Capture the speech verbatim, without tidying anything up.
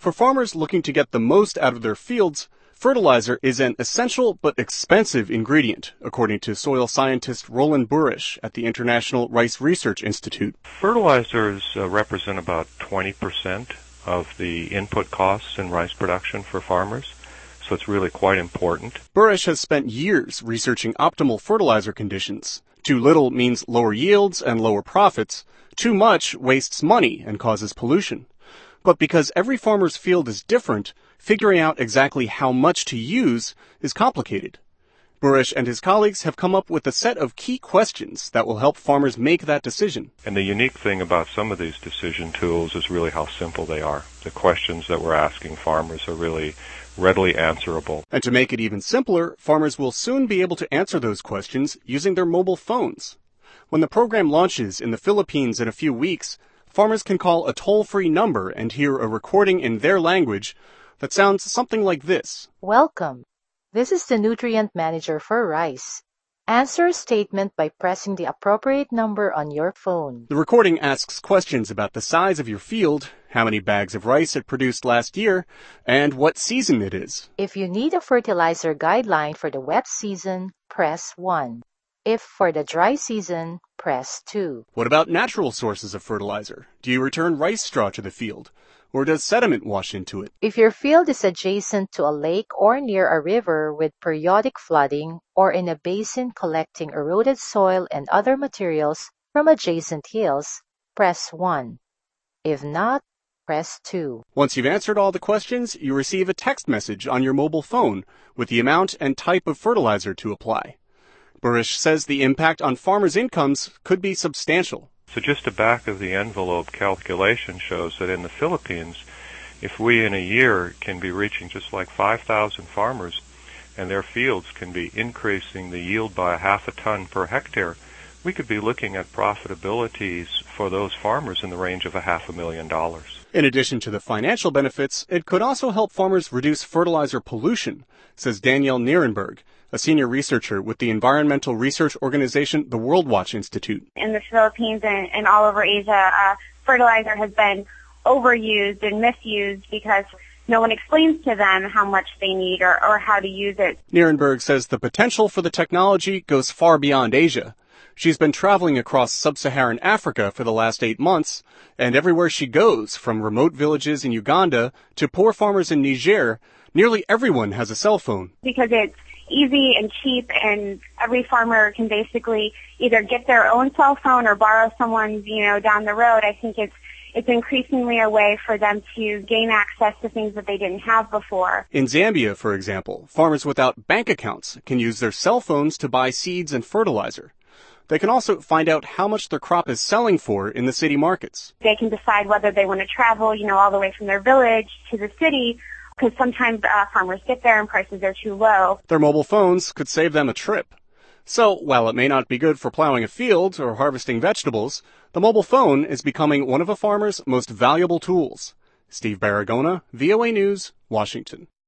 For farmers looking to get the most out of their fields, fertilizer is an essential but expensive ingredient, according to soil scientist Roland Burish at the International Rice Research Institute. Fertilizers uh, represent about twenty percent of the input costs in rice production for farmers, so it's really quite important. Burish has spent years researching optimal fertilizer conditions. Too little means lower yields and lower profits. Too much wastes money and causes pollution. But because every farmer's field is different, figuring out exactly how much to use is complicated. Burish and his colleagues have come up with a set of key questions that will help farmers make that decision. And the unique thing about some of these decision tools is really how simple they are. The questions that we're asking farmers are really readily answerable. And to make it even simpler, farmers will soon be able to answer those questions using their mobile phones. When the program launches in the Philippines in a few weeks, farmers can call a toll-free number and hear a recording in their language that sounds something like this. Welcome. This is the Nutrient Manager for rice. Answer a statement by pressing the appropriate number on your phone. The recording asks questions about the size of your field, how many bags of rice it produced last year, and what season it is. If you need a fertilizer guideline for the wet season, press one. If for the dry season, press two. What about natural sources of fertilizer? Do you return rice straw to the field? Or does sediment wash into it? If your field is adjacent to a lake or near a river with periodic flooding, or in a basin collecting eroded soil and other materials from adjacent hills, press one. If not, press two. Once you've answered all the questions, you receive a text message on your mobile phone with the amount and type of fertilizer to apply. Burish says the impact on farmers' incomes could be substantial. So just a back-of-the-envelope calculation shows that in the Philippines, if we in a year can be reaching just like five thousand farmers and their fields can be increasing the yield by a half a ton per hectare, we could be looking at profitabilities for those farmers in the range of a half a million dollars. In addition to the financial benefits, it could also help farmers reduce fertilizer pollution, says Danielle Nierenberg, a senior researcher with the environmental research organization, the World Watch Institute. In the Philippines and, and all over Asia, uh, fertilizer has been overused and misused because no one explains to them how much they need or, or how to use it. Nierenberg says the potential for the technology goes far beyond Asia. She's been traveling across sub-Saharan Africa for the last eight months, and everywhere she goes, from remote villages in Uganda to poor farmers in Niger, nearly everyone has a cell phone. Because it's easy and cheap, and every farmer can basically either get their own cell phone or borrow someone's, you know, down the road. I think it's it's increasingly a way for them to gain access to things that they didn't have before. In Zambia, for example, farmers without bank accounts can use their cell phones to buy seeds and fertilizer. They can also find out how much their crop is selling for in the city markets. They can decide whether they want to travel, you know, all the way from their village to the city, because sometimes uh, farmers get there and prices are too low. Their mobile phones could save them a trip. So, while it may not be good for plowing a field or harvesting vegetables, the mobile phone is becoming one of a farmer's most valuable tools. Steve Baragona, V O A News, Washington.